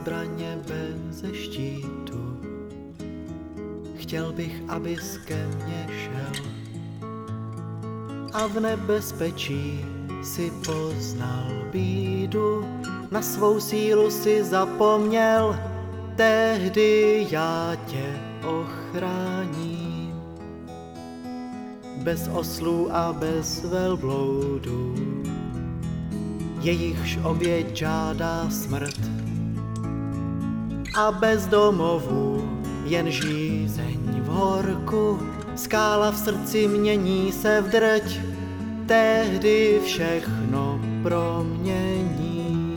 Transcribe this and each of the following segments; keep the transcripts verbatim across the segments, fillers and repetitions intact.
zbraně beze štítu. Chtěl bych, abys ke mně šel a v nebezpečí si poznal bídu, na svou sílu si zapomněl, tehdy já tě ochráním. Bez oslů a bez velbloudů, jejichž oběť žádá smrt, a bez domovů jen žízeň v horku, skála v srdci mění se v drť, tehdy všechno promění.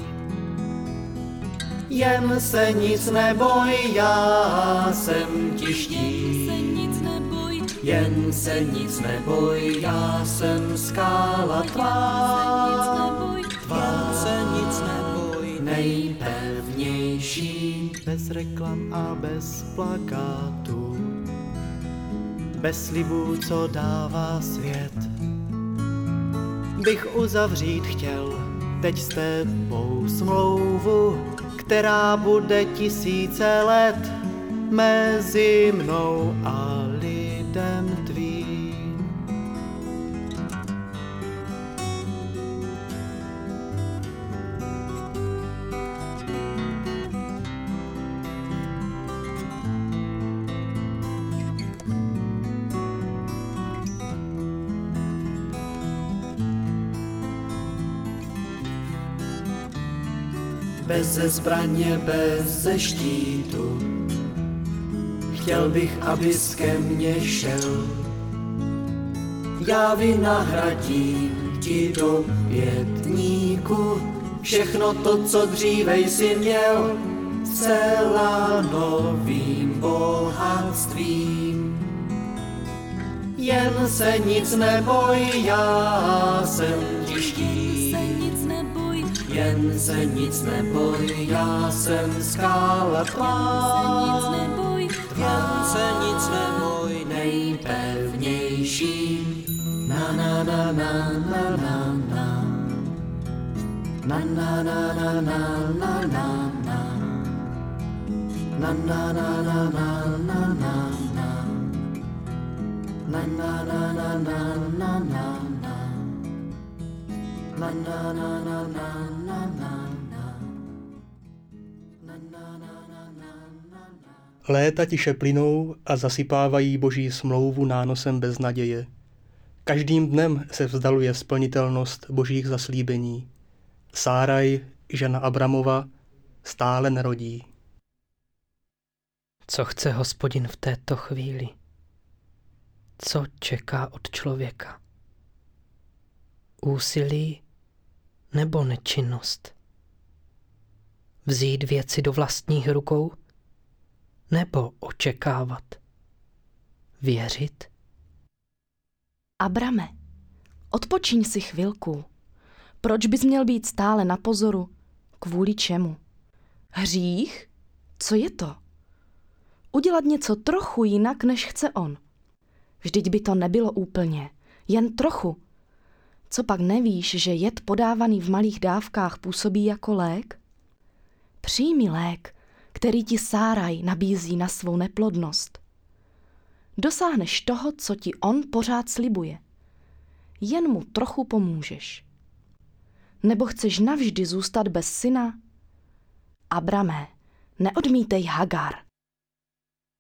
Jen se nic neboj, já jsem ti štít. Jen se nic neboj, já jsem skála tvá. Tvá se nic neboj, nejpevnější. Bez reklam a bez plakátů, bez slibů, co dává svět, bych uzavřít chtěl teď s tebou smlouvu, která bude tisíce let mezi mnou a lidem tvým. Beze zbraně, beze štítu, chtěl bych, abys ke mně šel. Já vynahradím ti do pětníku všechno to, co dříve jsi měl, zcela novým bohatstvím. Jen se nic neboj, já jsem ti štít. Jen se nic neboj, já jsem skála tvá. Jen se nic neboj, nejpevnější. Na na na na na na na. Na na na na na na na na. Na na na na na na na na. Na na na na na na na. Na na na na na na na. Léta tiše plynou a zasypávají boží smlouvu nánosem beznaděje. Každým dnem se vzdaluje splnitelnost božích zaslíbení. Sáraj, žena Abramova, stále nerodí. Co chce Hospodin v této chvíli? Co čeká od člověka? Úsilí nebo nečinnost? Vzít věci do vlastních rukou nebo očekávat? Věřit? Abrame, odpočiň si chvilku. Proč bys měl být stále na pozoru? Kvůli čemu? Hřích? Co je to? Udělat něco trochu jinak, než chce on. Vždyť by to nebylo úplně, jen trochu. Co pak nevíš, že jed podávaný v malých dávkách působí jako lék? Přijmi lék, který ti Sáraj nabízí na svou neplodnost. Dosáhneš toho, co ti on pořád slibuje. Jen mu trochu pomůžeš. Nebo chceš navždy zůstat bez syna? Abrame, neodmítej Hagar.